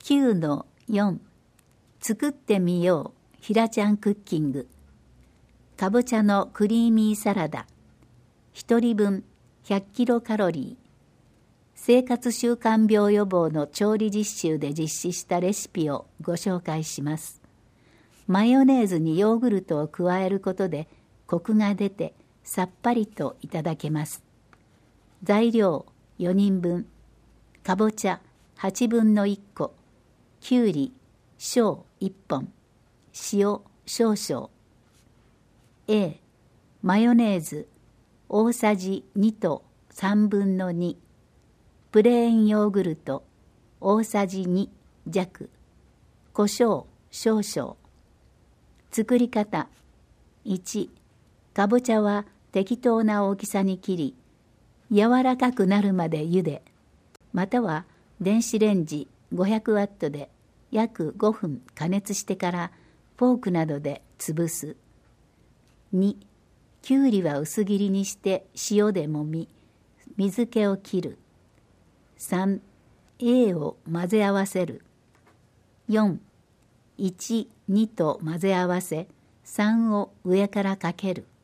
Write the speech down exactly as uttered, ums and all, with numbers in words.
きゅうのよん 作ってみようひらちゃんクッキング。かぼちゃのクリーミーサラダ。ひとりぶんひゃくキロカロリー。生活習慣病予防の調理実習で実施したレシピをご紹介します。マヨネーズにヨーグルトを加えることでコクが出てさっぱりといただけます。材料よにんぶん。かぼちゃはちぶんのいっこ。きゅうり小いっぽん。塩少々。A、マヨネーズ大さじにとさんぶんのに。プレーンヨーグルト大さじに弱。胡椒少々。作り方いち、かぼちゃは適当な大きさに切り、柔らかくなるまで茹で、または電子レンジごひゃくワットで約ごふん加熱してからフォークなどで潰す。に、きゅうりは薄切りにして塩でもみ、水気を切る。さん、A を混ぜ合わせる。よん、いち、にと混ぜ合わせ、さんを上からかける。